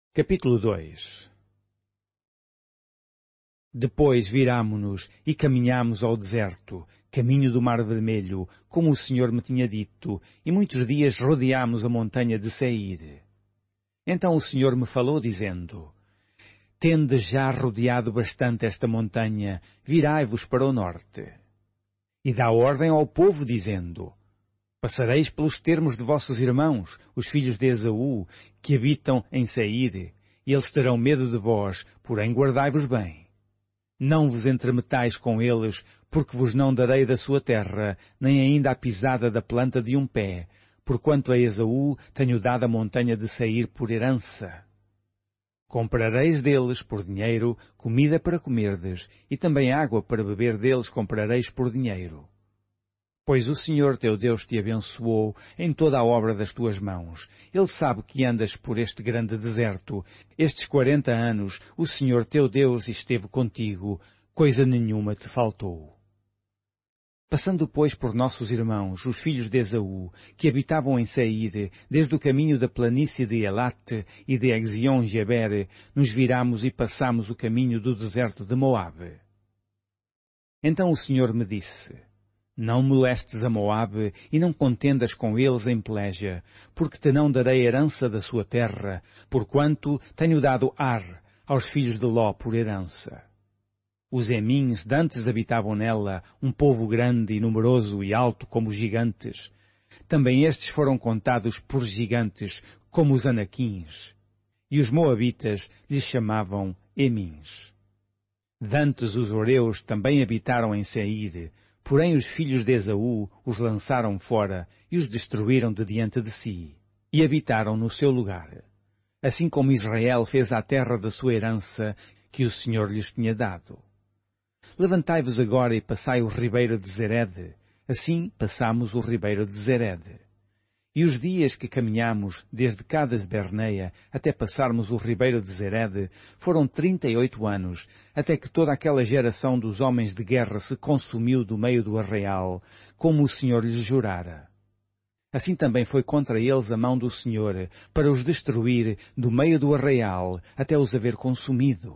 Capítulo 2. Depois virámo-nos e caminhámos ao deserto, caminho do Mar Vermelho, como o Senhor me tinha dito, e muitos dias rodeámos a montanha de Seir. Então o Senhor me falou, dizendo: Tendes já rodeado bastante esta montanha, virai-vos para o norte. E dá ordem ao povo, dizendo: Passareis pelos termos de vossos irmãos, os filhos de Esaú, que habitam em Seir, e eles terão medo de vós, porém guardai-vos bem. Não vos entremetais com eles, porque vos não darei da sua terra, nem ainda a pisada da planta de um pé, porquanto a Esaú tenho dado a montanha de Seir por herança. Comprareis deles por dinheiro comida para comerdes, e também água para beber deles comprareis por dinheiro. Pois o Senhor teu Deus te abençoou em toda a obra das tuas mãos. Ele sabe que andas por este grande deserto. Estes 40 anos o Senhor teu Deus esteve contigo, coisa nenhuma te faltou. Passando, pois, por nossos irmãos, os filhos de Esaú, que habitavam em Seir, desde o caminho da planície de Elate e de Ezion-Geber, nos viramos e passamos o caminho do deserto de Moabe. Então o Senhor me disse: Não molestes a Moabe e não contendas com eles em peleja, porque te não darei herança da sua terra, porquanto tenho dado Ar aos filhos de Ló por herança. Os Emins dantes habitavam nela, um povo grande e numeroso e alto como gigantes. Também estes foram contados por gigantes, como os Anaquins. E os Moabitas lhes chamavam Emins. Dantes os Horeus também habitaram em Seir, porém os filhos de Esaú os lançaram fora e os destruíram de diante de si, e habitaram no seu lugar, assim como Israel fez à terra da sua herança que o Senhor lhes tinha dado. Levantai-vos agora e passai o ribeiro de Zered. Assim passamos o ribeiro de Zered. E os dias que caminhamos desde Cades Berneia até passarmos o ribeiro de Zered foram 38 anos, até que toda aquela geração dos homens de guerra se consumiu do meio do arraial, como o Senhor lhes jurara. Assim também foi contra eles a mão do Senhor, para os destruir do meio do arraial, até os haver consumido.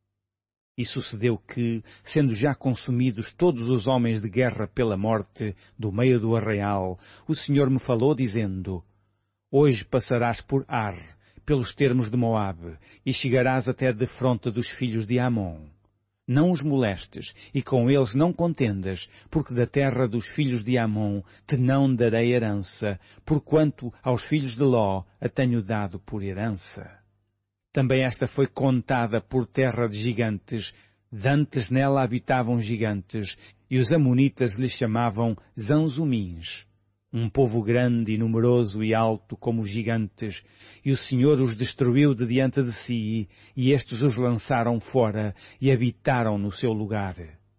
E sucedeu que, sendo já consumidos todos os homens de guerra pela morte, do meio do arraial, o Senhor me falou, dizendo: Hoje passarás por Ar, pelos termos de Moabe, e chegarás até de fronte dos filhos de Amon. Não os molestes, e com eles não contendas, porque da terra dos filhos de Amon te não darei herança, porquanto aos filhos de Ló a tenho dado por herança. Também esta foi contada por terra de gigantes. Dantes nela habitavam gigantes, e os amonitas lhes chamavam Zanzumins. Um povo grande e numeroso e alto como os gigantes, e o Senhor os destruiu de diante de si, e estes os lançaram fora, e habitaram no seu lugar.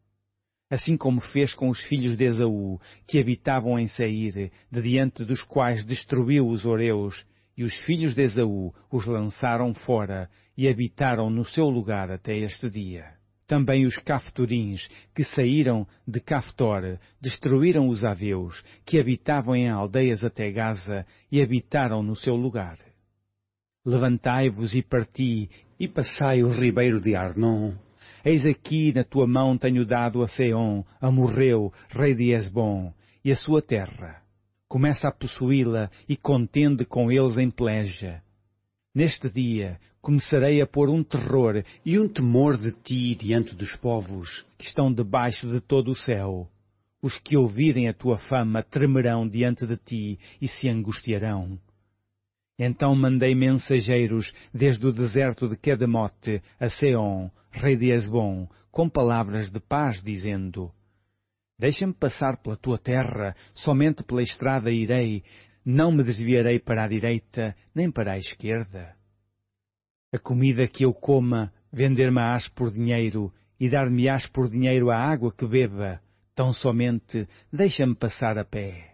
Assim como fez com os filhos de Esaú, que habitavam em Seir, de diante dos quais destruiu os Horeus, e os filhos de Esaú os lançaram fora e habitaram no seu lugar até este dia. Também os Caftorins, que saíram de Caftor, destruíram os Aveus, que habitavam em aldeias até Gaza, e habitaram no seu lugar. Levantai-vos e parti, e passai o ribeiro de Arnon. Eis aqui na tua mão tenho dado a Seom, amorreu, rei de Hesbom, e a sua terra. Começa a possuí-la e contende com eles em peleja. Neste dia começarei a pôr um terror e um temor de ti diante dos povos que estão debaixo de todo o céu. Os que ouvirem a tua fama tremerão diante de ti e se angustiarão. Então mandei mensageiros desde o deserto de Quedemote a Seom, rei de Hesbom, com palavras de paz, dizendo: Deixa-me passar pela tua terra, somente pela estrada irei, não me desviarei para a direita, nem para a esquerda. A comida que eu coma, vender-me-ás por dinheiro, e dar-me-ás por dinheiro a água que beba, tão somente deixa-me passar a pé.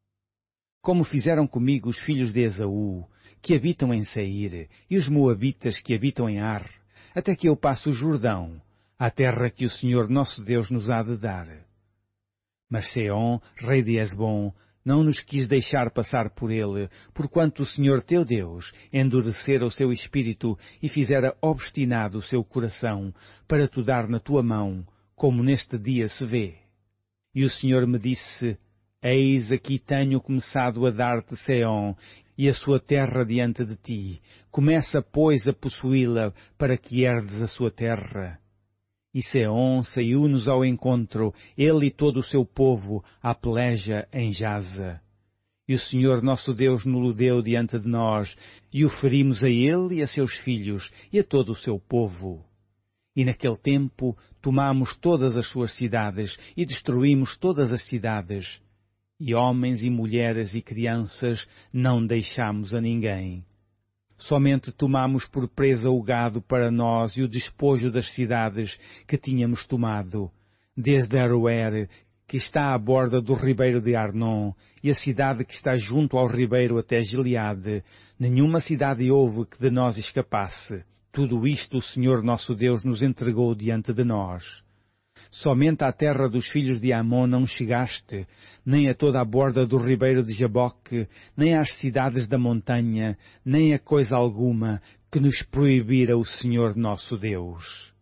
Como fizeram comigo os filhos de Esaú, que habitam em Seir, e os Moabitas que habitam em Ar, até que eu passe o Jordão, a terra que o Senhor nosso Deus nos há de dar. Mas Seom, rei de Hesbom, não nos quis deixar passar por ele, porquanto o Senhor teu Deus endurecera o seu espírito e fizera obstinado o seu coração, para te dar na tua mão, como neste dia se vê. E o Senhor me disse, eis aqui tenho começado a dar-te Seom, e a sua terra diante de ti. Começa, pois, a possuí-la, para que herdes a sua terra. E Seom saiu-nos ao encontro, ele e todo o seu povo, à peleja em Jaza. E o Senhor nosso Deus nos-lo deu diante de nós, e o ferimos a ele e a seus filhos, e a todo o seu povo. E naquele tempo tomamos todas as suas cidades, e destruímos todas as cidades. E homens e mulheres e crianças não deixamos a ninguém. Somente tomamos por presa o gado para nós e o despojo das cidades que tínhamos tomado, desde Aroer, que está à borda do ribeiro de Arnon, e a cidade que está junto ao ribeiro até Gileade. Nenhuma cidade houve que de nós escapasse. Tudo isto o Senhor nosso Deus nos entregou diante de nós. Somente à terra dos filhos de Amon não chegaste, nem a toda a borda do ribeiro de Jaboque, nem às cidades da montanha, nem a coisa alguma que nos proibira o Senhor nosso Deus.